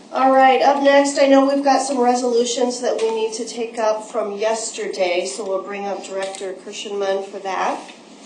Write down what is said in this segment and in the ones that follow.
All right, up next, I know we've got some resolutions that we need to take up from yesterday, so we'll bring up Director Kirschenman for that.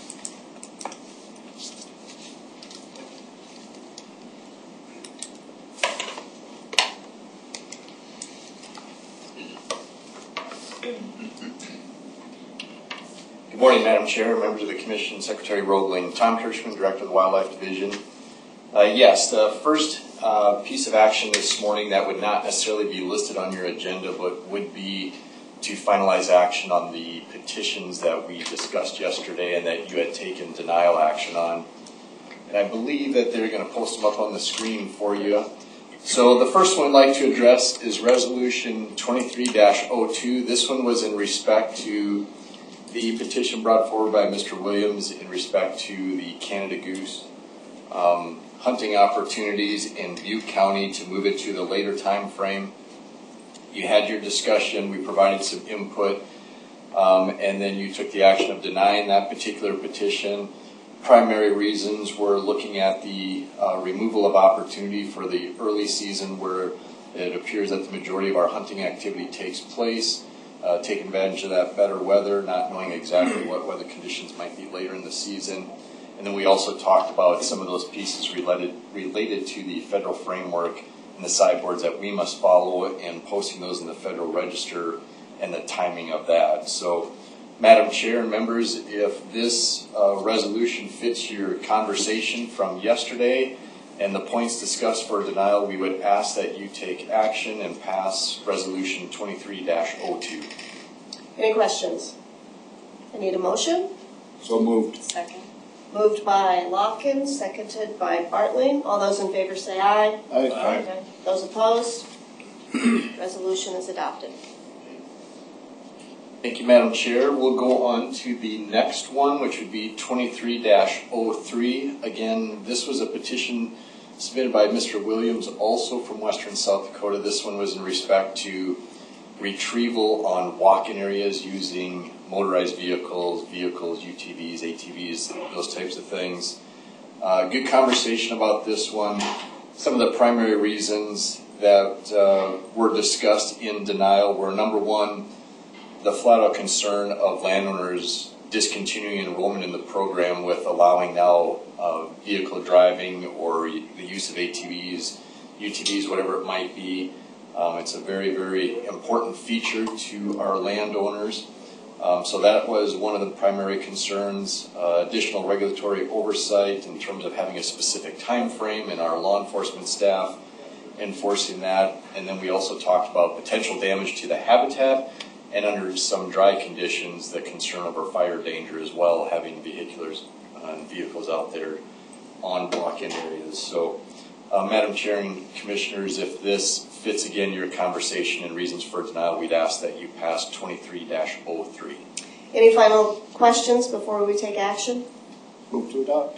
Good morning, Madam Chair, members of the Commission, Secretary Roebling. Tom Kirschman, Director of the Wildlife Division. Yes, the first piece of action this morning that would not necessarily be listed on your agenda, but would be to finalize action on the petitions that we discussed yesterday and that you had taken denial action on. And I believe that they're going to post them up on the screen for you. So the first one I'd like to address is Resolution 23-02. This one was in respect to the petition brought forward by Mr. Williams in respect to the Canada goose hunting opportunities in Butte County to move it to the later time frame. You had your discussion, we provided some input, and then you took the action of denying that particular petition. Primary reasons were looking at the removal of opportunity for the early season where it appears that the majority of our hunting activity takes place, taking advantage of that better weather, not knowing exactly what weather conditions might be later in the season. And then we also talked about some of those pieces related to the federal framework and the sideboards that we must follow and posting those in the Federal Register and the timing of that. So, Madam Chair and members, if this resolution fits your conversation from yesterday and the points discussed for denial, we would ask that you take action and pass Resolution 23-02. Any questions? I need a motion. So moved. Second. Moved by Lofkin, seconded by Bartling. All those in favor say aye. Aye. Aye. Those opposed? Resolution is adopted. Thank you, Madam Chair. We'll go on to the next one, which would be 23-03. Again, this was a petition submitted by Mr. Williams, also from Western South Dakota. This one was in respect to retrieval on walk-in areas using motorized vehicles, UTVs, ATVs, those types of things. Good conversation about this one. Some of the primary reasons that were discussed in denial were, number one, the flat-out concern of landowners discontinuing enrollment in the program with allowing now vehicle driving or the use of ATVs, UTVs, whatever it might be. It's a very, very important feature to our landowners. So that was one of the primary concerns. Additional regulatory oversight in terms of having a specific time frame and our law enforcement staff enforcing that. And then we also talked about potential damage to the habitat and under some dry conditions, the concern over fire danger as well, having vehicles out there on walk-in areas. So, Madam Chair and Commissioners, if this fits again your conversation and reasons for denial, we'd ask that you pass 23-03. Any final questions before we take action? Move to adopt.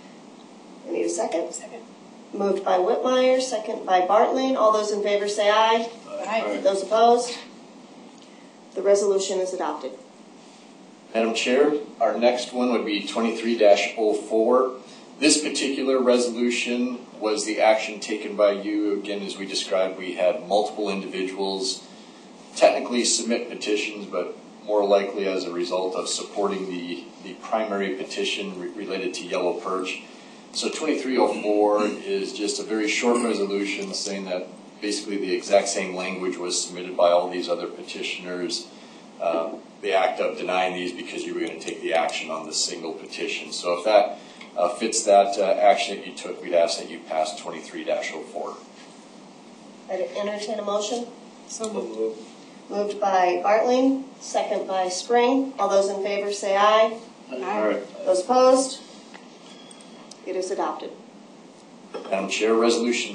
I need a second. Second. Moved by Whitmire, second by Bartling. All those in favor say aye. Aye. Those opposed? The resolution is adopted. Madam Chair, our next one would be 23-04. This particular resolution was the action taken by you. Again, as we described, we had multiple individuals technically submit petitions, but more likely as a result of supporting the primary petition related to yellow perch. So 2304 is just a very short resolution saying that basically the exact same language was submitted by all these other petitioners. The act of denying these because you were going to take the action on the single petition. So if that fits that action that you took, we'd ask that you pass 23-04. I'd entertain a motion. So moved. Moved by Bartling, second by Spring. All those in favor say aye. Aye. Those opposed? It is adopted. Madam Chair, Resolution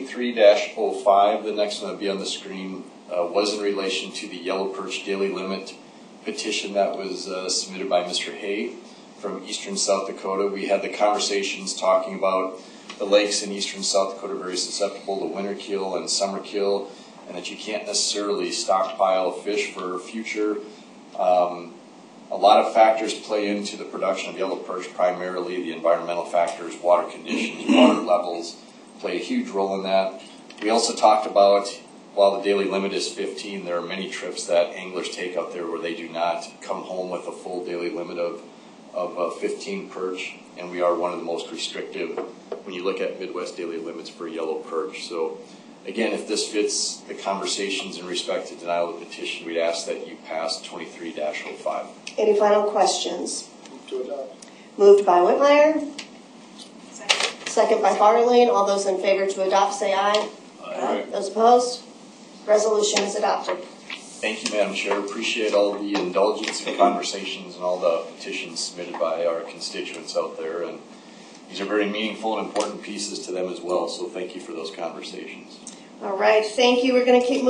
23-05, the next one that will be on the screen, was in relation to the yellow perch daily limit petition that was submitted by Mr. Hay from eastern South Dakota. We had the conversations talking about the lakes in eastern South Dakota very susceptible to winter kill and summer kill, and that you can't necessarily stockpile fish for future. A lot of factors play into the production of yellow perch, primarily the environmental factors, water conditions, water levels play a huge role in that. We also talked about, while the daily limit is 15, there are many trips that anglers take out there where they do not come home with a full daily limit of 15 perch, and we are one of the most restrictive when you look at Midwest daily limits for yellow perch. So again, if this fits the conversations in respect to denial of petition, we'd ask that you pass 23-05. Any final questions? Move to adopt. Moved by Whitmire. Second by Farley. All those in favor to adopt, say aye. Aye. Those opposed? Resolution is adopted. Thank you, Madam Chair. Appreciate all the indulgence and conversations and all the petitions submitted by our constituents out there. And these are very meaningful and important pieces to them as well. So thank you for those conversations. All right, thank you. We're going to keep moving.